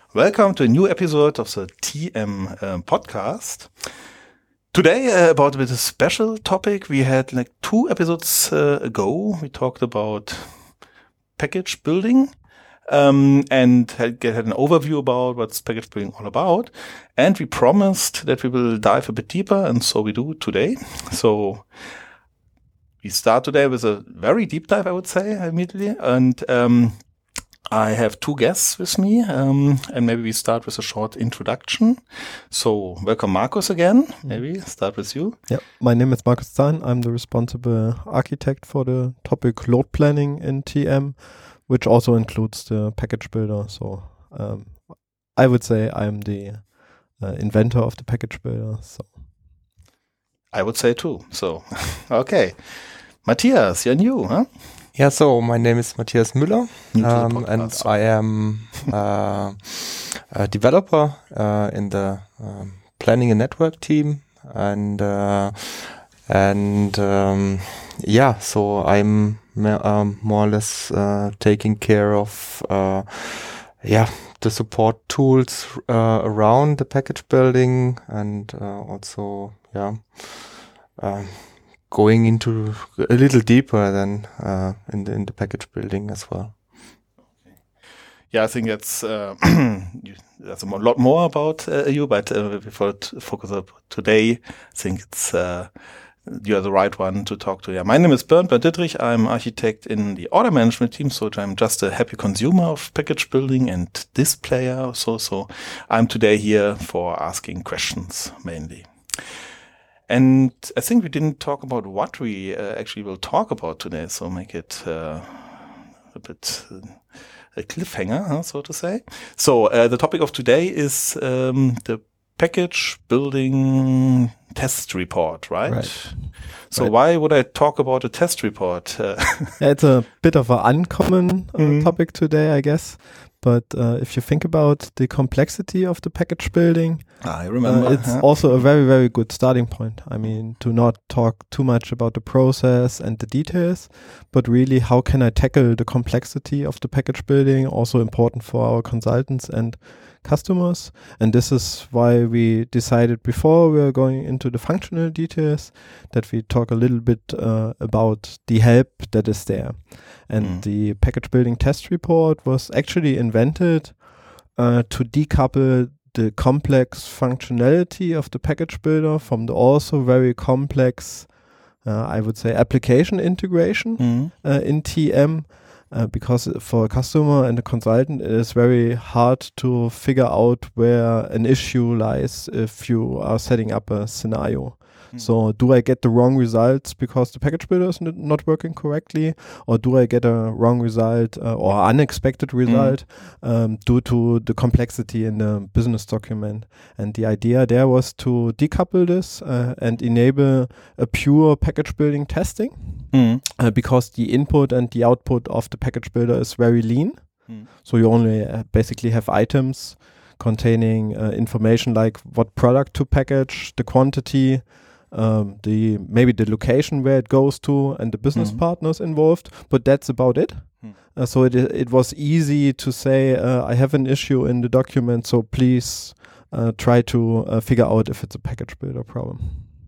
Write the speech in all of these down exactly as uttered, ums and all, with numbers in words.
Welcome to a new episode of the T M uh, podcast. Today uh, about a bit of special topic. We had like two episodes uh, ago. We talked about package building um, and had, had an overview about what's package building all about. And we promised that we will dive a bit deeper, and so we do today. So we start today with a very deep dive, I would say, immediately. And um, I have two guests with me, um, and maybe we start with a short introduction. So welcome, Markus, again. Maybe start with you. Yeah, my name is Markus Zahn. I'm the responsible architect for the topic load planning in T M, which also includes the package builder. So um, I would say I'm the uh, inventor of the package builder. So I would say too. So, okay. Matthias, you're new, huh? Yeah, so my name is Matthias Müller, um, and I am uh, a developer uh, in the um, planning and network team, and uh, and um, yeah, so I'm um, more or less uh, taking care of uh, yeah the support tools uh, around the package building, and uh, also yeah. Uh, going into a little deeper than uh, in the in the package building as well. Okay. Yeah, I think that's uh, that's a lot more about uh, you, but uh, before to focus up today, I think it's uh, you're the right one to talk to. Yeah, my name is Bernd Bernd Dittrich. I'm architect in the order management team, so I'm just a happy consumer of package building and displayer. So so I'm today here for asking questions mainly. And I think we didn't talk about what we uh, actually will talk about today, so make it uh, a bit uh, a cliffhanger, huh, so to say. So uh, the topic of today is um, the package building test report, right? Right. So right. Why would I talk about a test report? Uh, yeah, it's a bit of an uncommon uh, mm-hmm. topic today, I guess. But uh, if you think about the complexity of the package building, I remember. Uh, it's yeah. also a very, very good starting point. I mean, to not talk too much about the process and the details, but really how can I tackle the complexity of the package building, also important for our consultants and customers. And this is why we decided before we are going into the functional details that we talk a little bit uh, about the help that is there. And mm. the package building test report was actually invented uh, to decouple the complex functionality of the package builder from the also very complex, uh, I would say, application integration mm. uh, in T M. Uh, because for a customer and a consultant, it is very hard to figure out where an issue lies if you are setting up a scenario. Mm. So do I get the wrong results because the package builder is n- not working correctly, or do I get a wrong result uh, or unexpected result mm. um, due to the complexity in the business document? And the idea there was to decouple this uh, and enable a pure package building testing. Mm. Uh, because the input and the output of the package builder is very lean. Mm. So you only uh, basically have items containing uh, information like what product to package, the quantity, um, the maybe the location where it goes to, and the business mm. partners involved. But that's about it. Mm. Uh, so it it was easy to say, uh, I have an issue in the document, so please uh, try to uh, figure out if it's a package builder problem.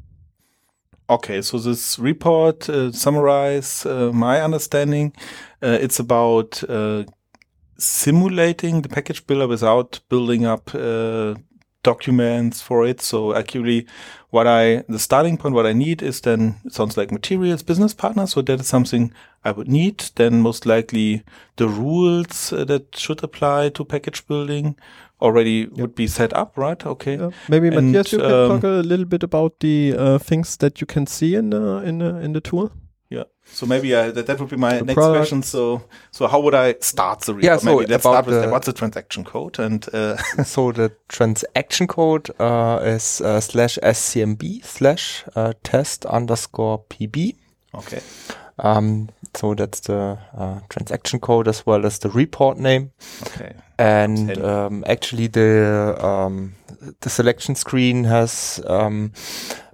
Okay, so this report uh, summarize uh, my understanding. Uh, it's about uh, simulating the package builder without building up uh, documents for it. So actually, what I the starting point, what I need is then it sounds like materials, business partners. So that is something I would need. Then most likely the rules uh, that should apply to package building already yep. would be set up, right? Okay. Yeah. Maybe and, Matthias, you can um, talk a little bit about the uh, things that you can see in the in the in the tool. Yeah. So maybe uh, that that would be my the next product. question. So so how would I start the report? Yeah, so maybe let's about start with the what's the transaction code and uh so the transaction code uh, is uh, slash scmb slash uh, test underscore pb. Okay. Um, so that's the uh, transaction code as well as the report name. Okay. And um, actually the um, the selection screen has um,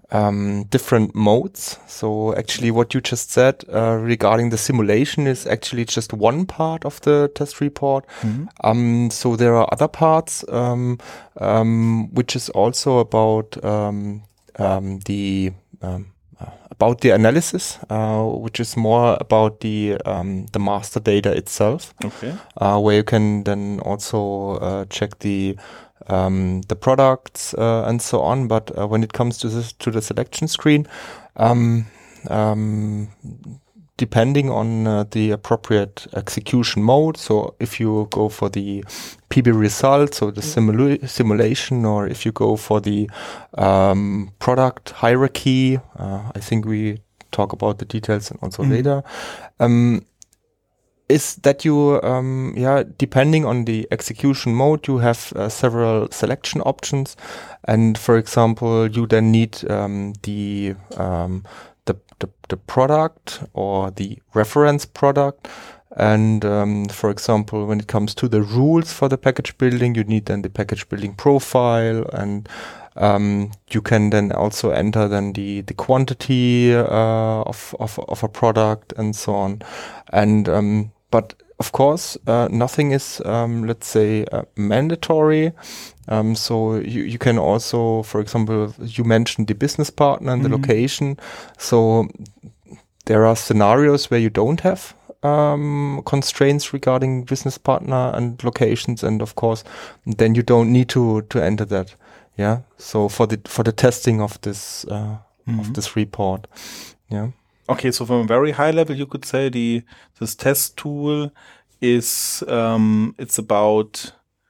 um, different modes. So actually what you just said uh, regarding the simulation is actually just one part of the test report. Mm-hmm. Um, so there are other parts um, um, which is also about um, um, the um, uh, about the analysis, uh, which is more about the um, the master data itself. Okay. Uh, where you can then also uh, check the Um, the products uh, and so on, but uh, when it comes to this, to the selection screen, um, um, depending on uh, the appropriate execution mode, so if you go for the P B result, so the simula simulation, or if you go for the um, product hierarchy, uh, I think we talk about the details and also mm-hmm. later. Um, is that you, um, yeah, depending on the execution mode, you have uh, several selection options. And for example, you then need um, the, um, the, the, the product or the reference product. And um, for example, when it comes to the rules for the package building, you need then the package building profile, and um, you can then also enter then the the quantity uh, of, of of a product and so on. And um, but of course, uh, nothing is um, let's say uh, mandatory. Um, so you you can also, for example, you mentioned the business partner and mm-hmm. the location. So there are scenarios where you don't have Um, constraints regarding business partner and locations, and of course, then you don't need to to enter that. Yeah. So for the for the testing of this uh, mm-hmm. of this report. Yeah. Okay. So from a very high level, you could say the this test tool is um, it's about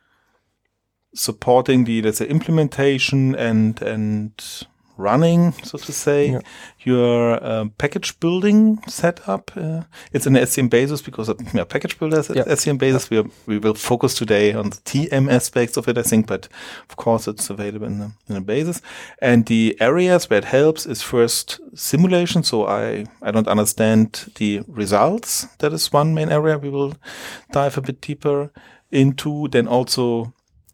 supporting the, let's say, implementation and and running, so to say, yeah. your uh, package building setup. Uh, it's in the S C M basis because of yeah, package builders at yeah. S C M basis. Yeah. We we will focus today on the T M aspects of it, I think, but of course it's available in the, in the basis. And the areas where it helps is first simulation. So I, I don't understand the results. That is one main area we will dive a bit deeper into. Then also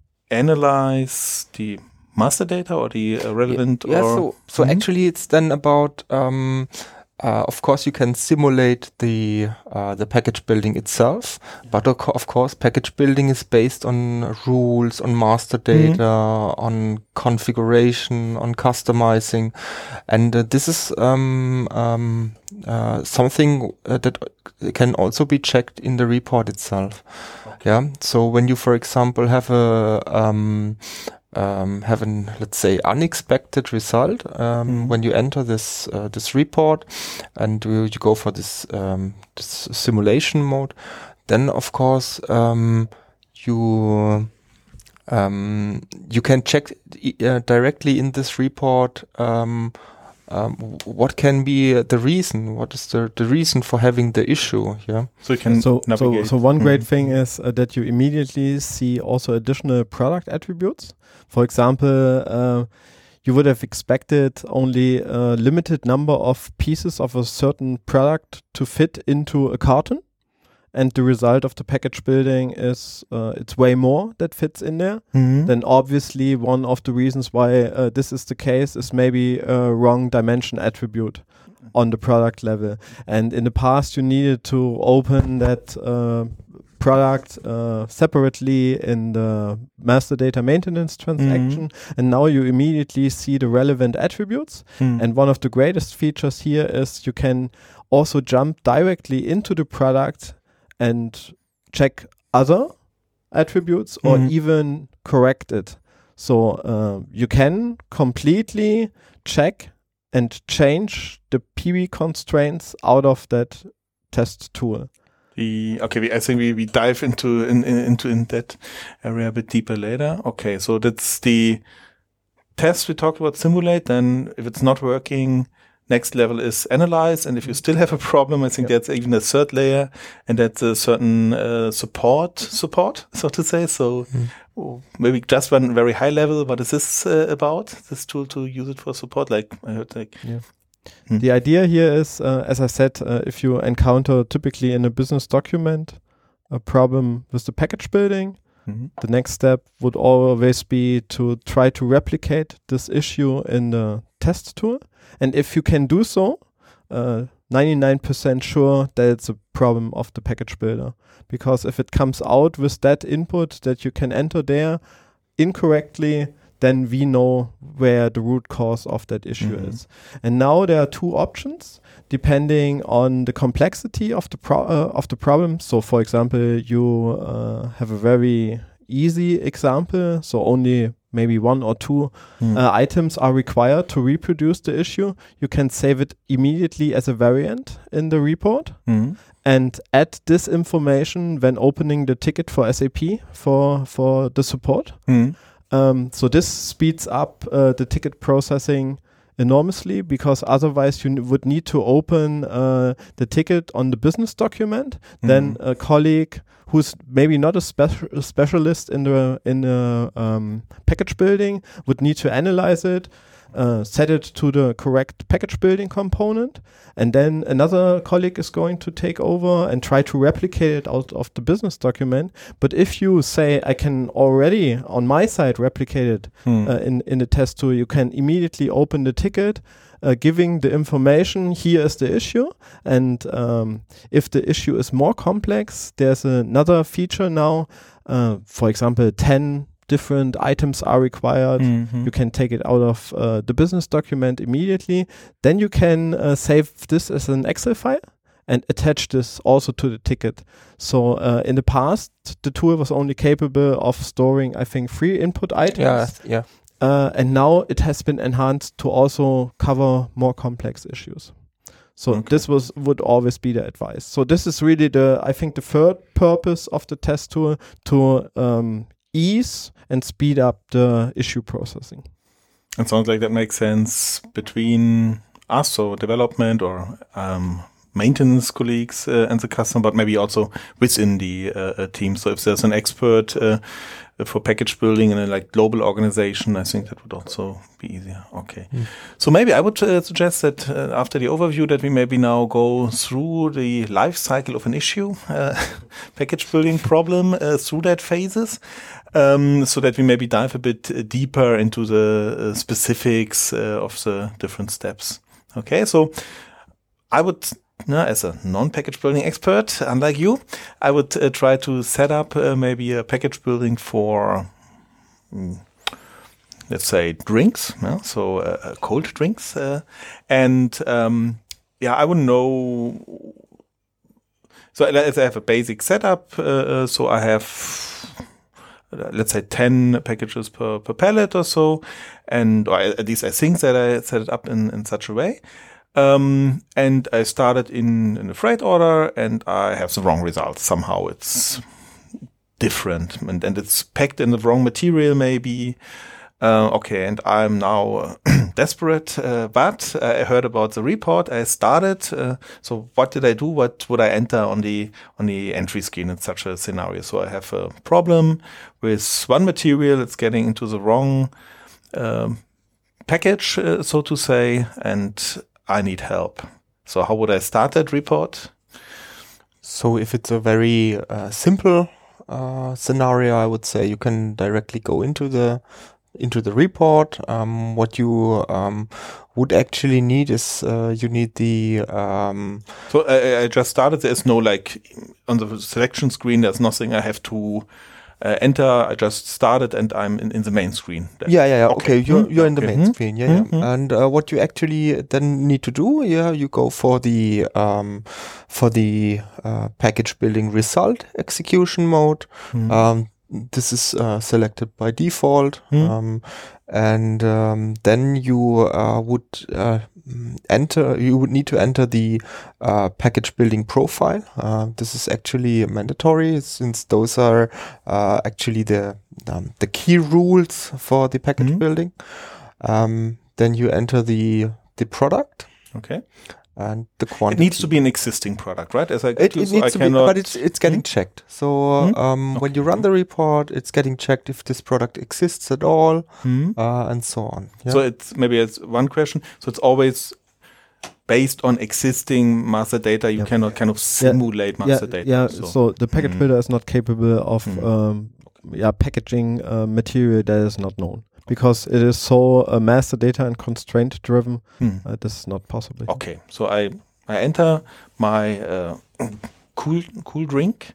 analyze the master data or the uh, relevant yeah, or so so mm-hmm. actually it's then about um uh, of course you can simulate the uh, the package building itself, but of, co of course package building is based on rules, on master data, mm-hmm. on configuration, on customizing, and uh, this is um um uh, something uh, that can also be checked in the report itself. Okay. Yeah, so when you for example have a um Um, have an, let's say, unexpected result um, mm. when you enter this uh, this report, and you, you go for this um, this simulation mode, then of course um, you um, you can check uh, directly in this report um, um, what can be the reason, what is the, the reason for having the issue. Yeah. So you can so navigate. so so one great mm. thing is uh, that you immediately see also additional product attributes. For example, uh, you would have expected only a limited number of pieces of a certain product to fit into a carton. And the result of the package building is uh, it's way more that fits in there. Mm-hmm. Then obviously one of the reasons why uh, this is the case is maybe a wrong dimension attribute on the product level. And in the past you needed to open that uh, product uh, separately in the master data maintenance transaction, mm-hmm. and now you immediately see the relevant attributes. Mm. And one of the greatest features here is you can also jump directly into the product and check other attributes or mm-hmm. even correct it. So uh, you can completely check and change the P B constraints out of that test tool. The, okay, we, I think we, we dive into in, in, into in that area a bit deeper later. Okay, so that's the test we talked about, simulate. Then if it's not working, next level is analyze. And if you still have a problem, I think yep. that's even a third layer, and that's a certain uh, support, support, so to say. So mm. maybe just one very high level. What is this uh, about? This tool to use it for support? Like I heard, like. Yeah. Hmm. The idea here is, uh, as I said, uh, if you encounter typically in a business document a problem with the package building, mm-hmm. the next step would always be to try to replicate this issue in the test tool. And if you can do so, uh, ninety-nine percent sure that it's a problem of the package builder. Because if it comes out with that input that you can enter there incorrectly, then we know where the root cause of that issue mm-hmm. is. And now there are two options depending on the complexity of the pro- uh, of the problem. So for example, you uh, have a very easy example, so only maybe one or two mm. uh, items are required to reproduce the issue. You can save it immediately as a variant in the report mm. and add this information when opening the ticket for S A P for, for the support. Mm. Um, so this speeds up uh, the ticket processing enormously, because otherwise you n- would need to open uh, the ticket on the business document. Mm. Then a colleague who's maybe not a, speci- a specialist in the in the um, package building would need to analyze it, uh, set it to the correct package building component, and then another colleague is going to take over and try to replicate it out of the business document. But if you say, I can already on my side replicate it hmm. uh, in, in the test tool, you can immediately open the ticket, uh, giving the information, here is the issue. And um, if the issue is more complex, there's another feature now, uh, for example, ten different items are required. Mm-hmm. You can take it out of uh, the business document immediately. Then you can uh, save this as an Excel file and attach this also to the ticket. So uh, in the past, the tool was only capable of storing, I think, three input items. Yeah, yeah. Uh, and now it has been enhanced to also cover more complex issues. So okay. this was would always be the advice. So this is really the, I think, the third purpose of the test tool, to um, ease and speed up the issue processing. It sounds like that makes sense between us, so development or um, maintenance colleagues uh, and the customer, but maybe also within the uh, team. So if there's an expert uh, for package building in a like global organization, I think that would also be easier. Okay. Mm. So maybe I would uh, suggest that uh, after the overview that we maybe now go through the life cycle of an issue, uh, package building problem, uh, through that phases. Um, so that we maybe dive a bit uh, deeper into the uh, specifics uh, of the different steps. Okay, so I would, uh, as a non-package building expert, unlike you, I would uh, try to set up uh, maybe a package building for, mm, let's say, drinks, yeah? so uh, cold drinks. Uh, and um, yeah, I wouldn't know. So let's have a basic setup. Uh, uh, so I have, let's say, ten packages per, per pallet or so. And or at least I think that I set it up in, in such a way. Um, and I started in, in a freight order and I have the wrong result. Somehow it's different and, and it's packed in the wrong material maybe. Uh, okay, and I'm now uh, desperate, uh, but I heard about the report. I started. Uh, so what did I do? What would I enter on the on the entry screen in such a scenario? So I have a problem with one material. It's getting into the wrong um, package, uh, so to say, and I need help. So how would I start that report? So if it's a very uh, simple uh, scenario, I would say you can directly go into the into the report. Um, what you um, would actually need is uh, you need the um, so I, I just started. There's no like on the selection screen, there's nothing I have to uh, enter. I just started and I'm in, in the main screen then. Yeah, yeah, yeah. Okay, okay. You're, you're in the okay. main mm-hmm. screen. Yeah, mm-hmm. yeah. And uh, what you actually then need to do, yeah, you go for the um, for the uh, package building result execution mode. Mm-hmm. Um, This is uh, selected by default, mm. um, and um, then you uh, would uh, enter. You would need to enter the uh, package building profile. Uh, this is actually mandatory since those are uh, actually the um, the key rules for the package mm. building. Um, then you enter the the product. Okay. And the quantity. It needs to be an existing product, right? As I it, it so needs I to cannot... be, but it's it's getting mm-hmm. checked. So mm-hmm. um, okay. when you run the report, it's getting checked if this product exists at all, mm-hmm. uh, and so on. Yeah? So it's maybe it's one question. So it's always based on existing master data. You yeah. cannot kind of simulate yeah. master yeah. data. Yeah. So, so the package mm-hmm. builder is not capable of mm-hmm. um, yeah packaging uh, material that is not known. because it is so uh, master data and constraint driven. Hmm. Uh, this is not possible. Okay, so I I enter my uh, cool cool drink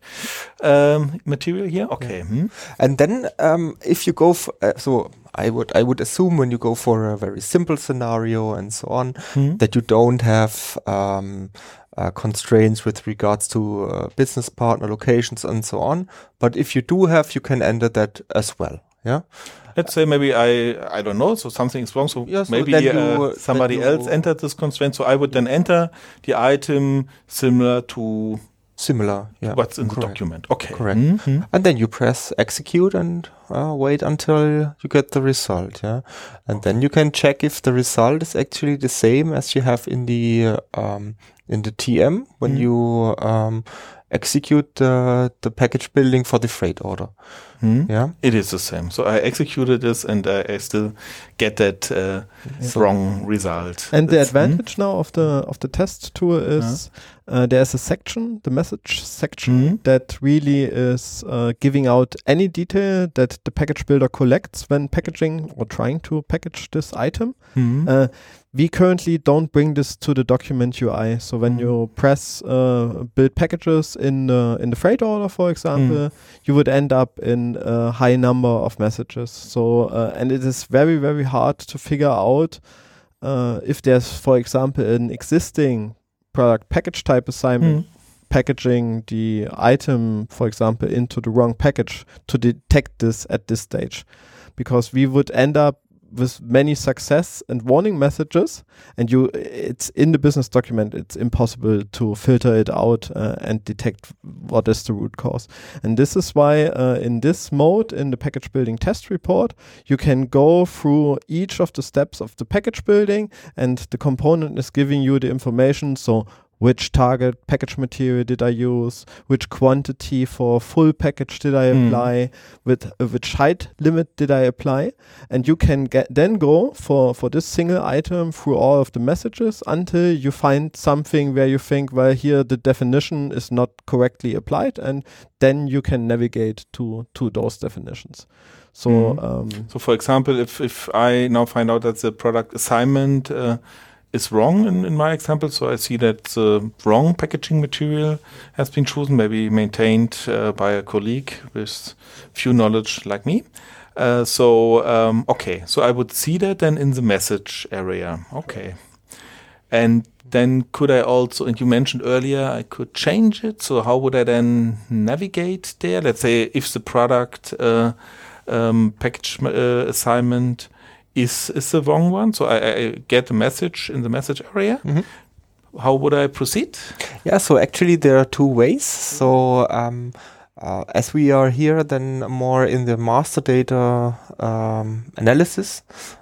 um, material here. Okay, Yeah. hmm. And then um, if you go for, uh, so I would I would assume when you go for a very simple scenario and so on, Hmm. that you don't have um, uh, constraints with regards to uh, business partner locations and so on. But if you do have, you can enter that as well. Yeah. Let's say maybe I I don't know, so something is wrong. So Yeah, so maybe then uh, you- somebody then you- else entered this constraint. So I would then enter the item similar to Similar. Yeah. what's in the Correct. document. Okay. Correct. Mhm. And then you press execute and uh, wait until you get the result. Yeah. And then you can check if the result is actually the same as you have in the uh, um, in the T M when Mhm. you um, execute the the package building for the freight order. Hmm. Yeah. It is the same. So I executed this and I, I still get that uh, So- wrong result. And the That's- hmm? advantage now of the of the test tool is uh, there's a section, the message section, Mhm. that really is uh, giving out any detail that the package builder collects when packaging or trying to package this item. Hmm. Uh, we currently don't bring this to the document U I. So when Mhm. you press uh, build packages in uh, in the freight order, for example, you would end up in a high number of messages. So uh, and it is very very hard to figure out uh, if there's, for example, an existing product package type assignment Hmm. packaging the item, for example, into the wrong package to detect this at this stage, because we would end up with many success and warning messages, and you it's in the business document, it's impossible to filter it out uh, and detect what is the root cause. And this is why uh, in this mode, in the package building test report, you can go through each of the steps of the package building, and the component is giving you the information. So which target package material did I use? Which quantity for full package did I Mm. apply? With uh, which height limit did I apply? And you can get then go for for this single item through all of the messages until you find something where you think, well, here the definition is not correctly applied, and then you can navigate to to those definitions. So Mhm. um, So, for example, if if I now find out that the product assignment uh, is wrong in, in my example, so I see that the wrong packaging material has been chosen, maybe maintained uh, by a colleague with few knowledge like me. Uh, so, um, okay, so I would see that then in the message area. Okay. And then could I also, and you mentioned earlier, I could change it. So how would I then navigate there? Let's say if the product uh, um, package uh, assignment is is the wrong one. So I, I get a message in the message area. Mhm. How would I proceed? Yeah, so actually there are two ways. So um, uh, as we are here then more in the master data um, analysis,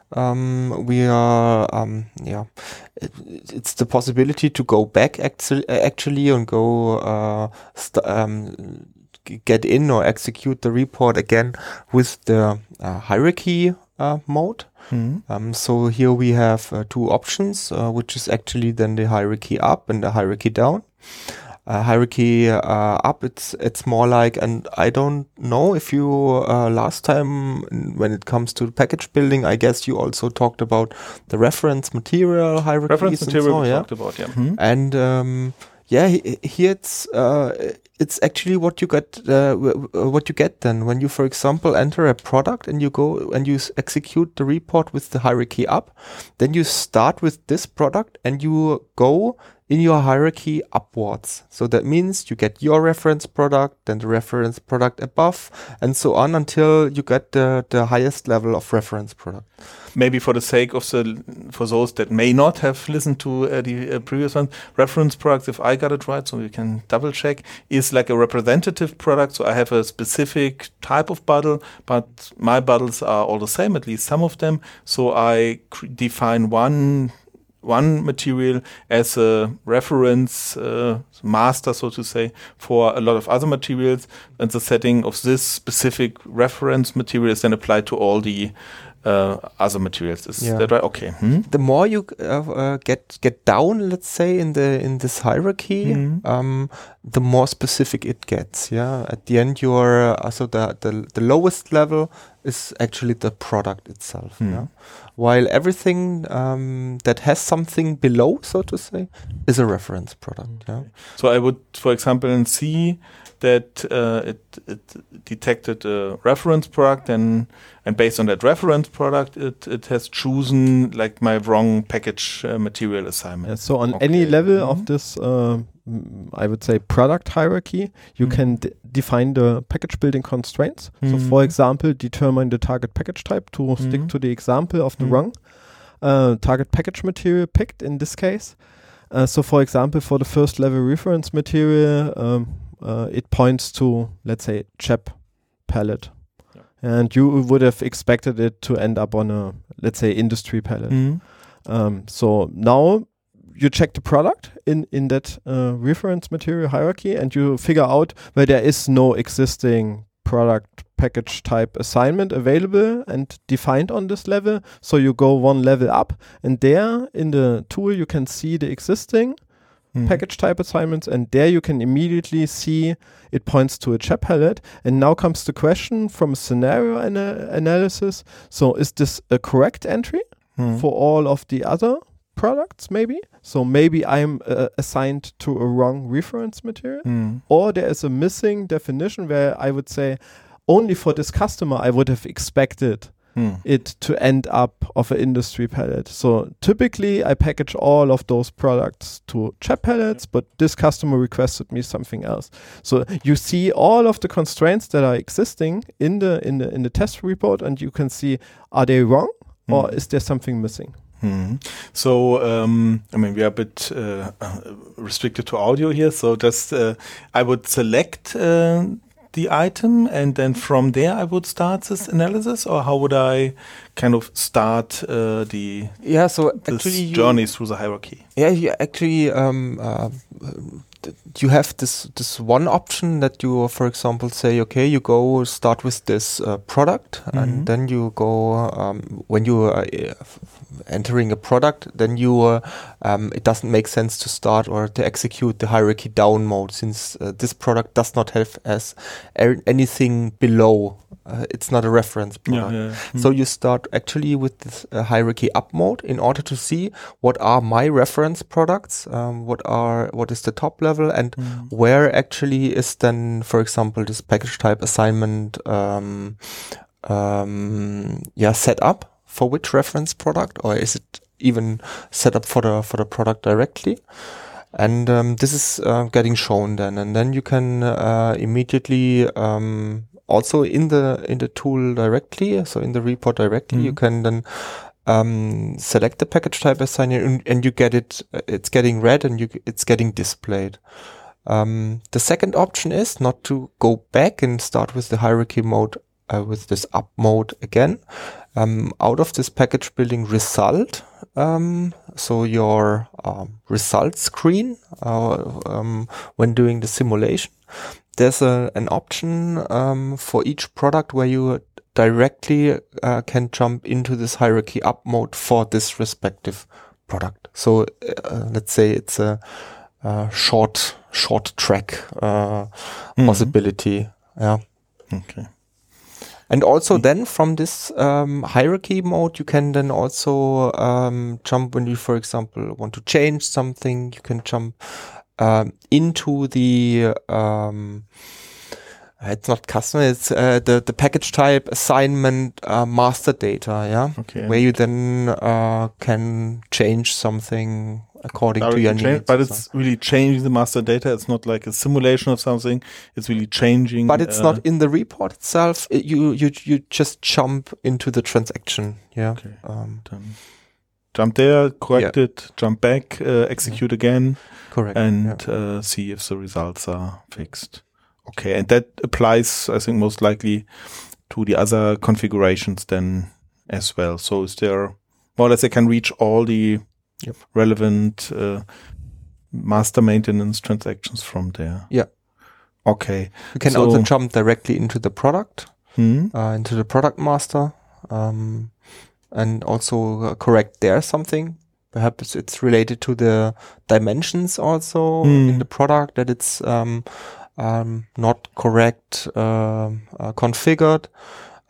um, we are, um, yeah, it, it's the possibility to go back actually, actually and go uh, st- um, g- get in or execute the report again with the uh, hierarchy uh, mode. Um, so here we have uh, two options, uh, which is actually then the hierarchy up and the hierarchy down. Uh, hierarchy uh, up, it's it's more like, and I don't know if you uh, last time when it comes to package building, I guess you also talked about the reference material hierarchies. Reference and material so, we yeah? talked about, yeah. Hmm. And um, yeah, he- here it's uh, it's actually what you get uh, w- w- what you get then when you, for example, enter a product and you go and you s- execute the report with the hierarchy up. Then you start with this product and you go in your hierarchy upwards. So that means you get your reference product, then the reference product above, and so on until you get the the highest level of reference product. Maybe for the sake of the for those that may not have listened to uh, the uh, previous one, reference products, if I got it right, so we can double check, is like a representative product. So I have a specific type of bottle, but my bottles are all the same, at least some of them. So I cr- define one one material as a reference uh, master, so to say, for a lot of other materials, and the setting of this specific reference material is then applied to all the uh, other materials. Is Yeah. that right? Okay. Hmm? The more you uh, uh, get get down, let's say in the in this hierarchy, Mhm. um, the more specific it gets. Yeah, at the end, you're uh, so the, the the lowest level is actually the product itself. Mm. Yeah? While everything um, that has something below, so to say, is a reference product. Okay. Yeah? So I would, for example, see that uh, it, it detected a reference product, and and based on that reference product, it it has chosen like my wrong package uh, material assignment. Yeah, so on Okay. any level Mhm. of this, uh, mm, I would say product hierarchy, you Mhm. can d- define the package building constraints. So, Mhm. for example, determine the target package type to stick Mhm. to the example of the Mhm. rung uh, target package material picked in this case. Uh, so, for example, for the first level reference material, um, uh, it points to, let's say, C H E P palette. Yeah. And you would have expected it to end up on a, let's say, industry palette. Mhm. Um, so now you check the product in, in that uh, reference material hierarchy, and you figure out where there is no existing product package type assignment available and defined on this level. So you go one level up, and there in the tool you can see the existing Mhm. package type assignments, and there you can immediately see it points to a C H E P palette. And now comes the question from a scenario ana- analysis. So is this a correct entry Mhm. for all of the other products maybe? So maybe I'm uh, assigned to a wrong reference material, Mhm. or there is a missing definition where I would say only for this customer I would have expected Mhm. it to end up of an industry palette. So typically I package all of those products to C H E P palettes, but this customer requested me something else. So you see all of the constraints that are existing in the in the in the test report, and you can see, are they wrong or Mhm. is there something missing? Mhm. So, um, I mean, we are a bit uh, uh, restricted to audio here. So just, uh, I would select uh, the item, and then from there I would start this analysis, or how would I kind of start uh, the Yeah, so this actually you, journey through the hierarchy? Yeah, you actually um, uh, th- you have this this one option that you, for example, say, okay, you go start with this uh, product, Mhm. and then you go um, when you are uh, f- entering a product, then you uh, um, it doesn't make sense to start or to execute the hierarchy down mode, since uh, this product does not have as er- anything below. Uh, it's not a reference product. Yeah, yeah. So you start actually with this uh, hierarchy up mode in order to see what are my reference products, um, what are what is the top level, and Mhm. where actually is then, for example, this package type assignment, um, um, yeah, set up for which reference product, or is it even set up for the for the product directly? And um, this is uh, getting shown then, and then you can uh, immediately um, also in the in the tool directly, so in the report directly, you Mhm. can then um, select the package type assignment, and, and you get it. uh, It's getting read, and you it's getting displayed. Um, the second option is not to go back and start with the hierarchy mode uh, with this up mode again. Um, out of this package building result, um, so your um, result screen uh, um, when doing the simulation, there's a, an option um, for each product where you directly uh, can jump into this hierarchy up mode for this respective product. So uh, let's say it's a, a short short track uh, Mhm. possibility. Yeah. Okay. And also Mm. then from this um, hierarchy mode, you can then also um, jump when you, for example, want to change something. You can jump um, into the um, it's not custom. It's uh, the the package type assignment uh, master data. Yeah, Okay. where you then uh, can change something according to your Directly change- needs. but and so. it's really changing the master data. It's not like a simulation of something. It's really changing. But it's uh, not in the report itself. It, you you you just jump into the transaction. Yeah. Okay. Um, Then jump there, correct it, jump back, uh, execute again, correct. and yeah. uh, see if the results are fixed. Okay, and that applies, I think, most likely to the other configurations then as well. So is there more or less I can reach all the Yep. relevant uh, master maintenance transactions from there. Yeah. Okay. You can so- also jump directly into the product, Hmm? uh, into the product master, um, and also uh, correct there something. Perhaps it's related to the dimensions also Hmm. in the product, that it's um, um, not correct um, uh, configured.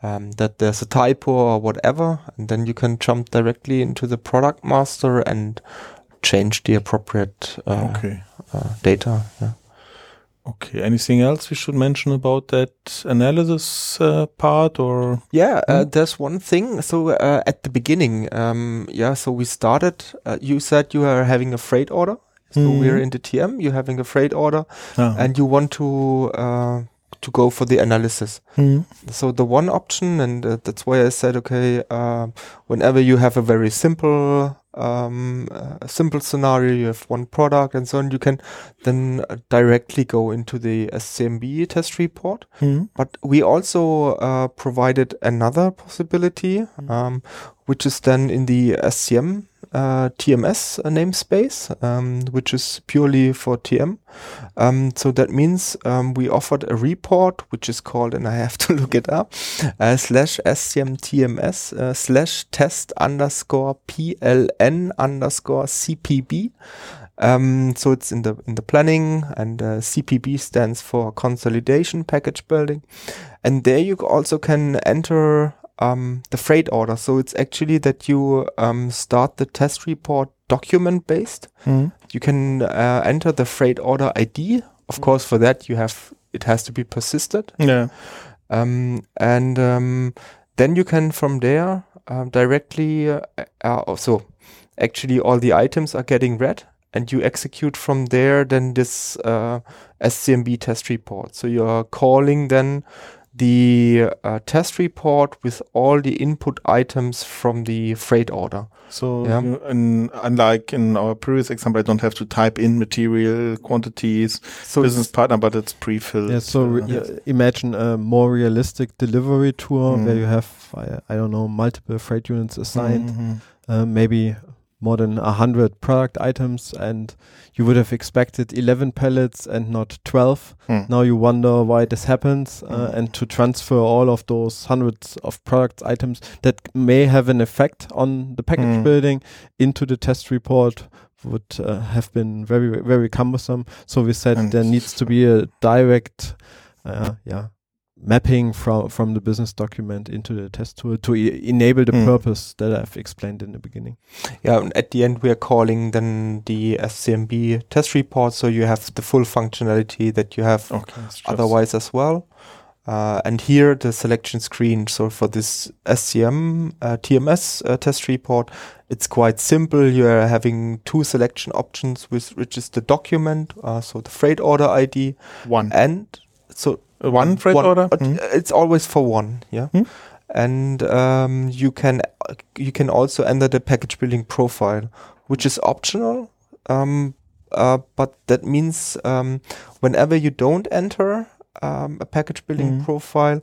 um, that there's a typo or whatever, and then you can jump directly into the product master and change the appropriate uh, okay. uh, data. Yeah. Okay. Anything else we should mention about that analysis uh, part, or? Yeah, uh, there's one thing. So uh, at the beginning, um, yeah, so we started, uh, you said you are having a freight order. So mm-hmm. we're in the T M, you're having a freight order, oh. and you want to uh, to go for the analysis. Mm-hmm. So the one option, and uh, that's why I said, okay, uh, whenever you have a very simple um, a simple scenario, you have one product and so on, you can then uh, directly go into the S C M B test report. Mm-hmm. But we also uh, provided another possibility, mm-hmm. um, which is then in the S C M Uh, T M S uh, namespace, um, which is purely for T M. Um, so that means um, we offered a report, which is called, and I have to look it up, uh, slash S C M T M S uh, slash test underscore P L N underscore C P B. Um, so it's in the in the planning, and uh, C P B stands for consolidation package building, and there you also can enter Um, the freight order. So it's actually that you um, start the test report document based. Mm. You can uh, enter the freight order I D. Of mm. course, for that you have it has to be persisted. Yeah. Um, and um, then you can from there uh, directly. Uh, uh, so actually, all the items are getting read, and you execute from there. Then this uh, S C M B test report. So you are calling then the uh, test report with all the input items from the freight order. So, yeah. you, in, unlike in our previous example, I don't have to type in material quantities, so business partner, but it's pre-filled. Yeah, so re- yeah. imagine a more realistic delivery tour mm. where you have, I, I don't know, multiple freight units assigned, mm-hmm. uh, maybe more than a hundred product items, and you would have expected eleven pallets and not twelve. Mm. Now you wonder why this happens, uh, mm. and to transfer all of those hundreds of product items that may have an effect on the package mm. building into the test report would uh, have been very, very cumbersome. So we said and there needs to be a direct, uh, yeah, mapping from from the business document into the test tool to e- enable the mm. purpose that I've explained in the beginning. Yeah, and at the end we are calling then the S C M B test report, so you have the full functionality that you have okay, otherwise as well. Uh, and here the selection screen, so for this S C M uh, T M S uh, test report, it's quite simple. You are having two selection options, with which is the document, uh, so the freight order I D. One. And so One freight one, order? Mm. It's always for one, yeah. Mm. And um, you can you can also enter the package building profile, which is optional. Um, uh, but that means um, whenever you don't enter um, a package building mm. profile,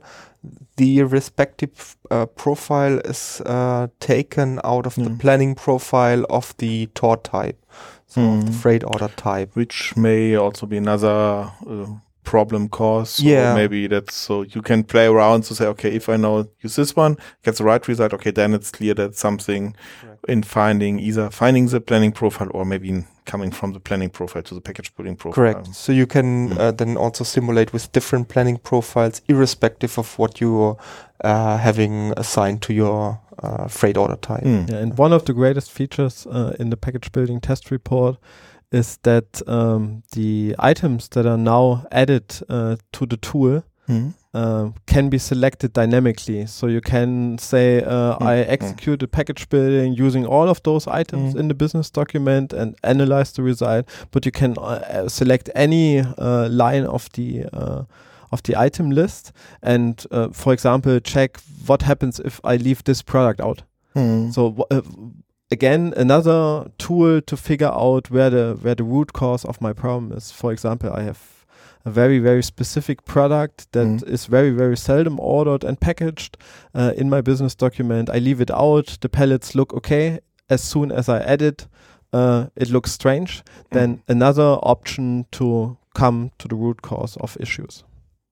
the respective uh, profile is uh, taken out of mm. the planning profile of the T O R type, so mm. of the freight order type, which may also be another Uh, problem cause. Yeah. Or maybe that's so you can play around to say, okay, if I now use this one, gets the right result, okay, then it's clear that something Correct. In finding, either finding the planning profile or maybe in coming from the planning profile to the package building profile. Correct. So you can mm. uh, then also simulate with different planning profiles, irrespective of what you're uh, having assigned to your uh, freight order type. Mm. Yeah, and one of the greatest features uh, in the package building test report is that um, the items that are now added uh, to the tool mm. uh, can be selected dynamically. So you can say, uh, mm. I execute mm. a package building using all of those items mm. in the business document and analyze the result, but you can uh, select any uh, line of the uh, of the item list and, uh, for example, check what happens if I leave this product out. Mm. So uh, Again, another tool to figure out where the where the root cause of my problem is. For example, I have a very, very specific product that mm. is very, very seldom ordered and packaged uh, in my business document. I leave it out. The pallets look okay. As soon as I add it, uh, it looks strange. Mm. Then another option to come to the root cause of issues.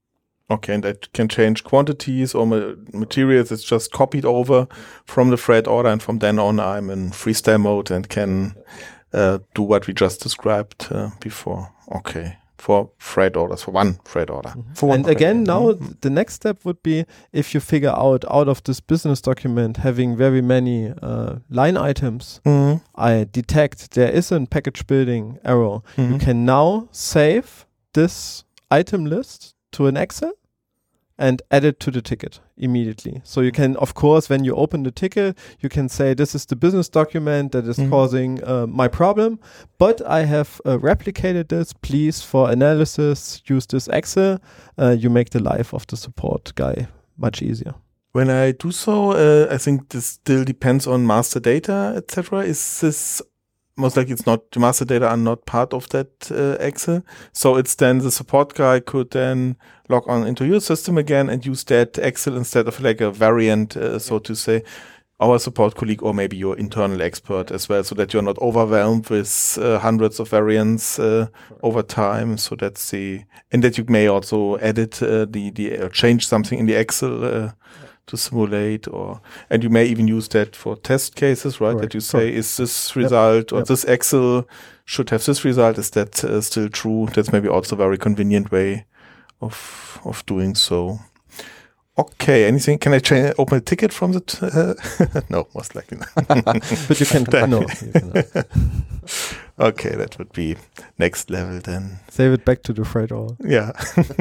Okay, and that can change quantities or ma- materials. It's just copied over from the freight order, and from then on, I'm in freestyle mode and can uh, do what we just described uh, before. Okay, for freight orders, for one freight order. Mm-hmm. For one and again, order. now Mm-hmm. th- the next step would be if you figure out out of this business document having very many uh, line items, Mm-hmm. I detect there is a package building error. Mm-hmm. You can now save this item list to an Excel and add it to the ticket immediately. So you can, of course, when you open the ticket, you can say, this is the business document that is Mhm. causing uh, my problem, but I have uh, replicated this. Please, for analysis, use this Excel. Uh, you make the life of the support guy much easier. When I do so, uh, I think this still depends on master data, et cetera. Is this most likely it's not, the master data are not part of that uh, Excel. So it's then the support guy could then log on into your system again and use that Excel instead of like a variant, uh, so to say, our support colleague or maybe your internal expert as well, so that you're not overwhelmed with uh, hundreds of variants uh, over time. So that's the, and that you may also edit uh, the, the, uh, change something in the Excel uh, to simulate, or, and you may even use that for test cases, right? Correct. That you say, is this result Yep. or Yep. this Excel should have this result? Is that uh, still true? That's maybe also a very convenient way of of doing so. Okay, anything? Can I cha- open a ticket from the? T- uh, no, most likely not. But you can, Thank no, you. you cannot. Okay, that would be next level then. Save it back to the freight order. Yeah.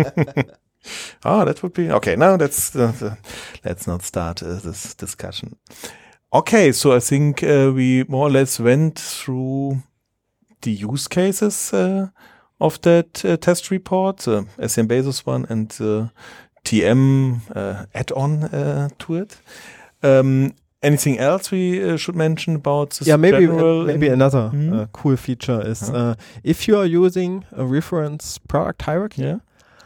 Oh, that would be okay. Now that's uh, the, let's not start uh, this discussion. Okay, so I think uh, we more or less went through the use cases uh, of that uh, test report, the S C M Basis one, and the T M uh, add-on uh, to it. Um, anything else we uh, should mention about this? Yeah, maybe general uh, maybe another Mhm. uh, cool feature is Huh? uh, if you are using a reference product hierarchy, Yeah.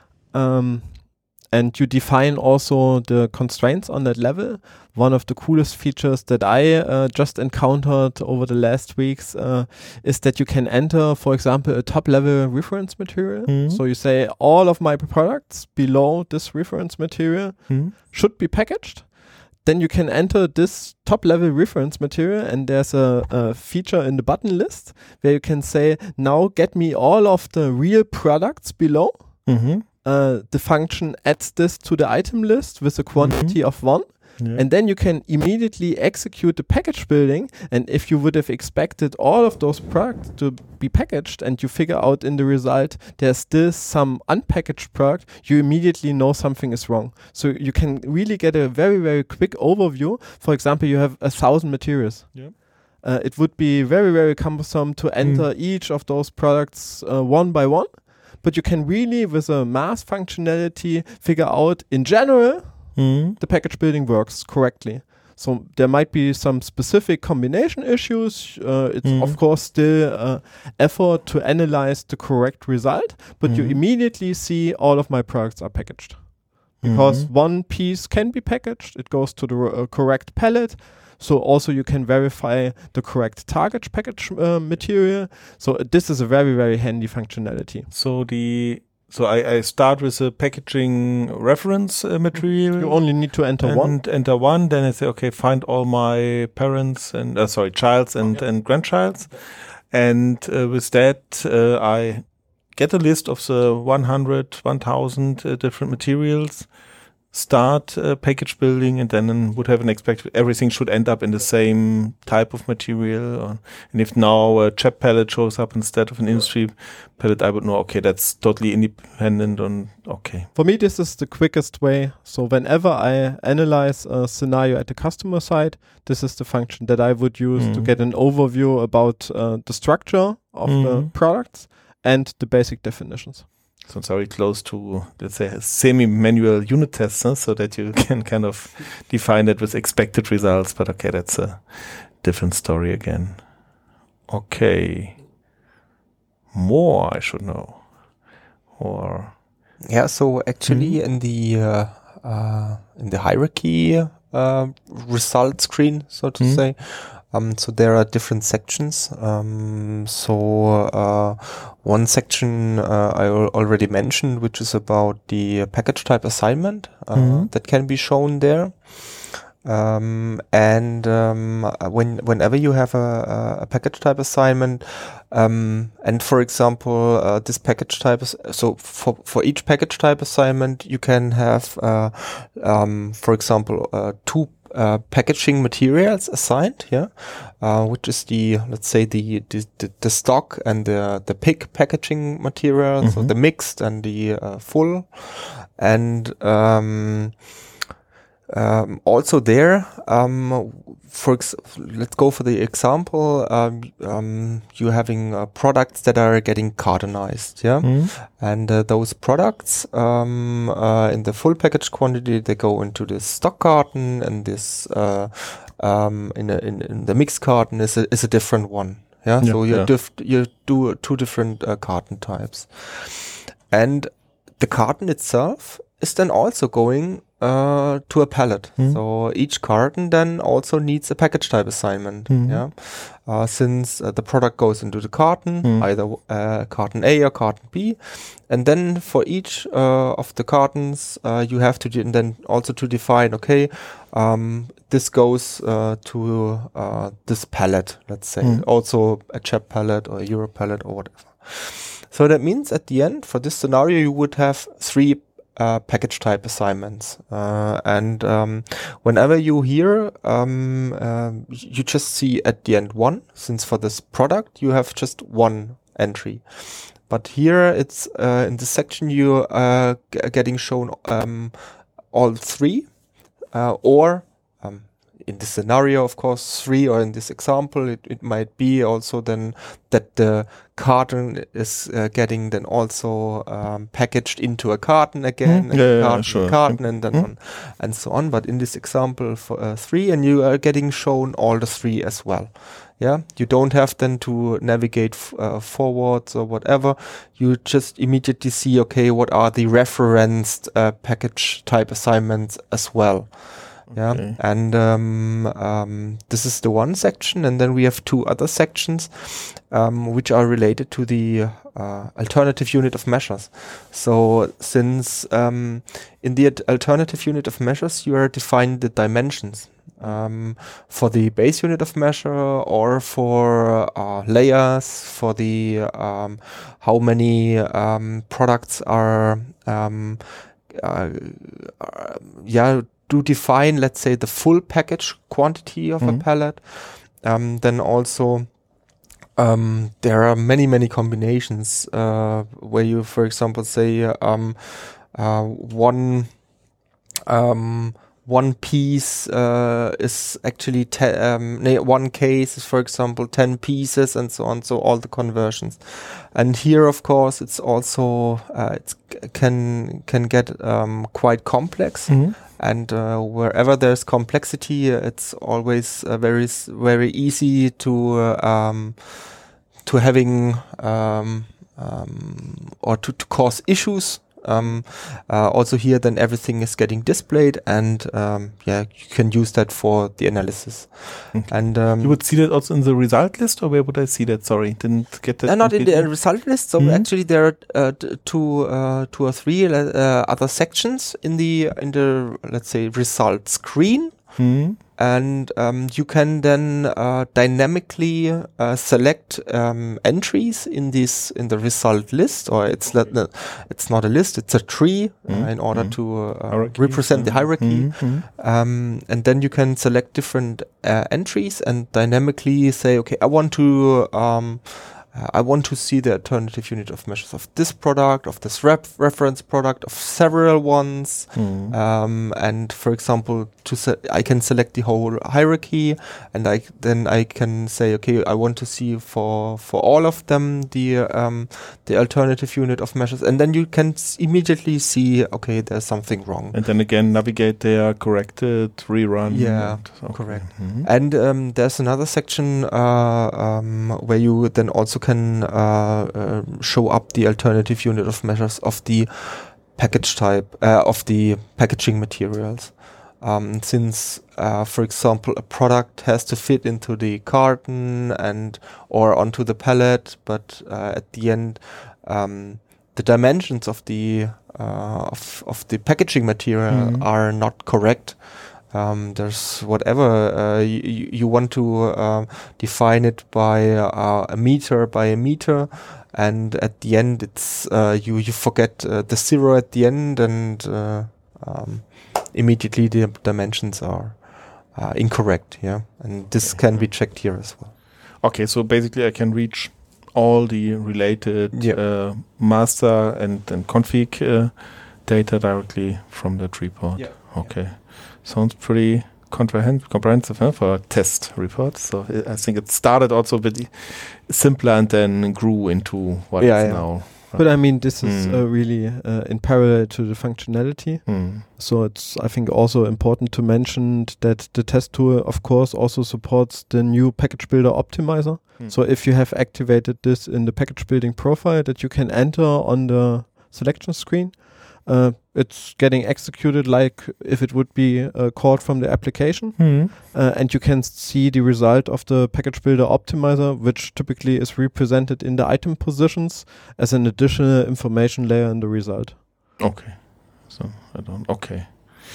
um, and you define also the constraints on that level. One of the coolest features that I uh, just encountered over the last weeks uh, is that you can enter, for example, a top level reference material. Mhm. So you say all of my products below this reference material Mhm. should be packaged. Then you can enter this top level reference material, and there's a, a feature in the button list where you can say, now get me all of the real products below. Mhm. Uh, the function adds this to the item list with a quantity of one. Yeah. And then you can immediately execute the package building. And if you would have expected all of those products to be packaged and you figure out in the result there's still some unpackaged product, you immediately know something is wrong. So you can really get a very, very quick overview. For example, you have a thousand materials. Yeah. Uh, it would be very, very cumbersome to enter each of those products uh, one by one. But you can really, with a mass functionality, figure out in general Mhm. the package building works correctly. So there might be some specific combination issues. Uh, it's Mhm. of course still uh, effort to analyze the correct result, but you Mhm. immediately see all of my products are packaged. Because Mhm. one piece can be packaged, it goes to the uh, correct pallet. So also you can verify the correct target package uh, material. So uh, this is a very, very handy functionality. So the so I, I start with a packaging reference uh, material. You only need to enter and one. enter one. Then I say, okay, find all my parents and uh, sorry, childs and Okay. and grandchilds, and uh, with that uh, I get a list of the one hundred, one thousand uh, different materials. Start uh, package building, and then would have an expected everything should end up in the same type of material. Or, and if now a chap pallet shows up instead of an industry pallet, I would know, okay, that's totally independent on, okay. For me, this is the quickest way. So whenever I analyze a scenario at the customer side, this is the function that I would use to Mhm. get an overview about uh, the structure of the Mhm. products and the basic definitions. So it's very close to, let's say, semi-manual unit tests, huh? So that you can kind of define it with expected results. But okay, that's a different story again. Okay. More I should know. Or Yeah, so actually Mhm. in the uh, uh, in the hierarchy uh, result screen, so to Mhm. say, um, so there are different sections. Um, so uh, one section uh, I al- already mentioned, which is about the package type assignment uh, Mhm. that can be shown there. Um, and um, when whenever you have a, a package type assignment, um, and for example, uh, this package type is so for for each package type assignment, you can have, uh, um, for example, uh, two uh, packaging materials assigned, yeah, uh, which is the let's say the the, the, the stock and the the pick packaging materials, mm-hmm. so the mixed and the uh, full, and um, Um, also there, um, for ex let's go for the example, um, um, you're having uh, products that are getting cartonized, yeah? Mm. And uh, those products, um, uh, in the full package quantity, they go into this stock carton, and this, uh, um, in, a, in, in the mixed carton is a, is a different one, yeah? yeah so you, yeah. Diff you do two different uh, carton types. And the carton itself is then also going Uh, to a pallet. Mm. So each carton then also needs a package type assignment. Mm. Yeah, uh, since uh, the product goes into the carton, mm. either uh, carton A or carton B, and then for each uh, of the cartons, uh, you have to then also to define. Okay, um, this goes uh, to uh, this pallet. Let's say mm. also a C H E P pallet or a Euro pallet or whatever. So that means at the end, for this scenario, you would have three Uh, package type assignments, uh, and um, whenever you hear, um, uh, you just see at the end one, since for this product you have just one entry. But here it's uh, in this section you are uh, getting shown um, all three, uh, or um, in this scenario, of course, three, or in this example, it, it might be also then that the carton is uh, getting then also um, packaged into a carton again, mm. and yeah, carton, yeah, sure. carton, and then mm. on, and so on. But in this example for uh, three, and you are getting shown all the three as well. Yeah, you don't have then to navigate f uh, forwards or whatever. You just immediately see, okay, what are the referenced uh, package type assignments as well. Yeah, okay. and um, um, this is the one section, and then we have two other sections um, which are related to the uh, alternative unit of measures. So since um, in the alternative unit of measures you are defining the dimensions um, for the base unit of measure, or for uh, layers, for the um, how many um, products are um, uh, uh, yeah to define, let's say, the full package quantity of mm-hmm. a pallet. Um, then also um, there are many, many combinations uh, where you, for example, say um, uh, one um, one piece uh, is actually te um, one case is, for example, ten pieces, and so on. So all the conversions, and here, of course, it's also uh, it can can get um, quite complex. Mm-hmm. And uh, wherever there's complexity, uh, it's always uh, very very easy to uh, um, to having um, um, or to, to cause issues. Um, uh, also here, then everything is getting displayed, and um, yeah, you can use that for the analysis. Okay. And um, you would see that also in the result list, or where would I see that? Sorry, didn't get that. Uh, not in the uh, result list. So mm-hmm. actually, there are uh, two, uh, two or three uh, other sections in the in the let's say result screen. Mm-hmm. And um, you can then uh, dynamically uh, select um, entries in this in the result list, or it's not it's not a list, it's a tree mm-hmm. uh, in order mm-hmm. to uh, represent the hierarchy. Mm-hmm. Um, and then you can select different uh, entries and dynamically say, okay, I want to um, Uh, I want to see the alternative unit of measures of this product, of this ref reference product, of several ones. Mm. Um, and for example, to se I can select the whole hierarchy, and I then I can say, okay, I want to see for for all of them the um, the alternative unit of measures, and then you can s immediately see, okay, there's something wrong. And then again, navigate there, correct it, rerun. Yeah, so. correct. Mm-hmm. And um, there's another section uh, um, where you then also can uh, uh, show up the alternative unit of measures of the package type uh, of the packaging materials. Um, since, uh, for example, a product has to fit into the carton and or onto the pallet, but uh, at the end, um, the dimensions of the uh, of of the packaging material mm-hmm. are not correct. Um, there's whatever uh, you, you want to uh, define it by uh, a meter by a meter, and at the end it's uh, you you forget uh, the zero at the end, and uh, um, immediately the dimensions are uh, incorrect. Yeah, and this okay. can be checked here as well. Okay, so basically I can reach all the related yeah. uh, master and, and config uh, data directly from that report. Yeah. Okay. Yeah. Sounds pretty comprehend- comprehensive huh, for a test report. So I think it started also a bit simpler and then grew into what yeah, it's yeah. now. But I mean, this is Mm. uh, really uh, in parallel to the functionality. Mm. So it's, I think, also important to mention that the test tool, of course, also supports the new package builder optimizer. Mm. So if you have activated this in the package building profile that you can enter on the selection screen, uh, it's getting executed like if it would be uh, called from the application. Mm. Uh, and you can see the result of the package builder optimizer, which typically is represented in the item positions as an additional information layer in the result. Okay. So I don't. Okay.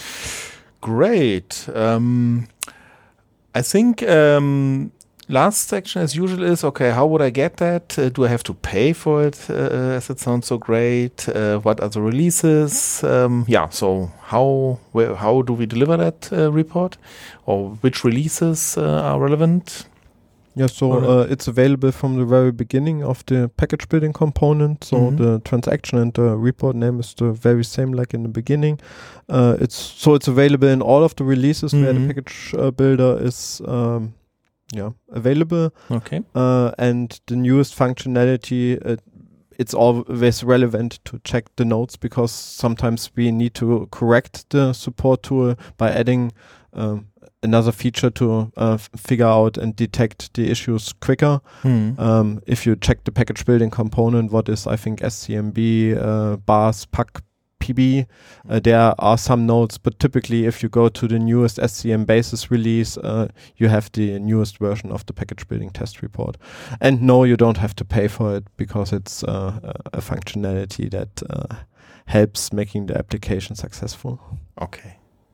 Great. Um, I think um, last section, as usual, is okay. How would I get that? Uh, do I have to pay for it? Uh, as it sounds so great. Uh, what are the releases? Um, yeah. So how where, how do we deliver that uh, report, or which releases uh, are relevant? Yeah, so uh, it's available from the very beginning of the package building component. So Mhm. the transaction and the report name is the very same like in the beginning. Uh, it's so it's available in all of the releases where the Mhm. package uh, builder is um, yeah available. Okay. Uh, and the newest functionality, uh, it's always relevant to check the notes because sometimes we need to correct the support tool by adding um, another feature to uh, f- figure out and detect the issues quicker. Mm. Um, if you check the package building component, what is, I think, S C M B, uh, bars, P A C, P B, uh, there are some nodes, but typically if you go to the newest S C M basis release, uh, you have the newest version of the package building test report. And no, you don't have to pay for it because it's uh, a a functionality that uh, helps making the application successful. Okay.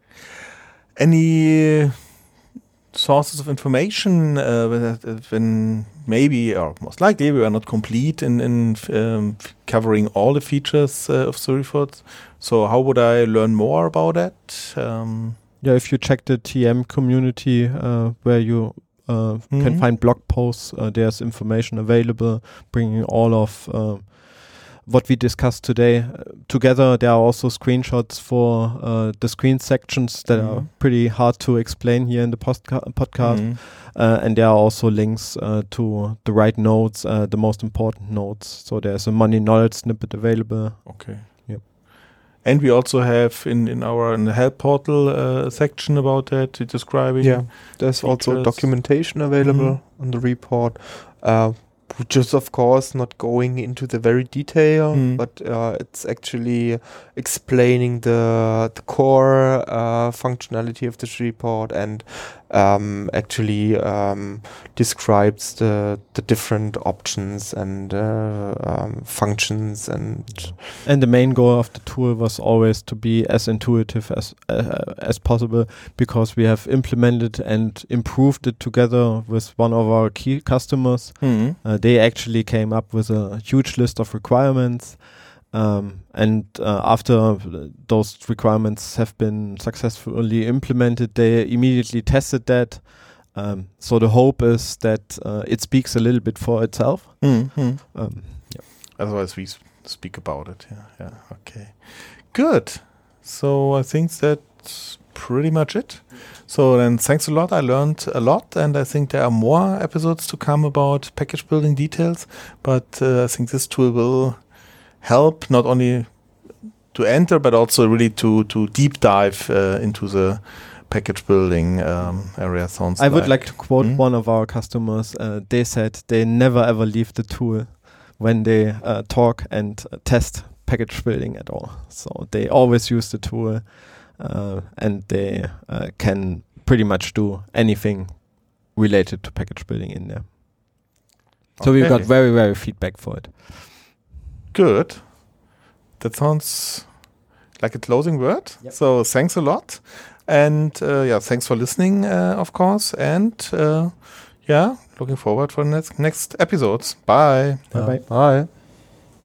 Any sources of information uh, when, when maybe or most likely we are not complete in, in um, covering all the features uh, of the report. So how would I learn more about that? Um, Yeah, if you check the T M community uh, where you uh, Mhm. can find blog posts, uh, there's information available bringing all of uh, what we discussed today uh, together. There are also screenshots for uh, the screen sections that are Mhm. pretty hard to explain here in the postca- podcast. mhm. Uh, and there are also links uh, to the right nodes, uh, the most important nodes. So there's a money knowledge snippet available. Okay. Yep. And we also have in, in our in the help portal uh, section about that, describing. Yeah, there's also features. documentation available Mhm. on the report, uh, which is of course not going into the very detail, Mm. but uh, it's actually explaining the the core uh, functionality of this report, and um, actually um, describes the the different options and uh, um, functions and And the main goal of the tool was always to be as intuitive as uh, as possible, because we have implemented and improved it together with one of our key customers. Mhm. Uh, they actually came up with a huge list of requirements. Um, and uh, after those requirements have been successfully implemented, they immediately tested that. Um, so the hope is that uh, it speaks a little bit for itself. Mhm. Um, Otherwise, we s- speak about it. Yeah, yeah. Okay, good. So I think that's pretty much it. So then, thanks a lot. I learned a lot, and I think there are more episodes to come about package building details. But uh, I think this tool will help not only to enter, but also really to to deep dive uh, into the package building um, area. Sounds. I would like to quote Hmm? one of our customers. Uh, they said they never ever leave the tool when they uh, talk and uh, test package building at all. So they always use the tool, uh, and they uh, can pretty much do anything related to package building in there. So we got Okay. very, very feedback for it. Good. That sounds like a closing word. Yep. So thanks a lot. And uh, yeah, thanks for listening, uh, of course. And uh, yeah, looking forward for the next, next episodes. Bye. Bye-bye. Bye.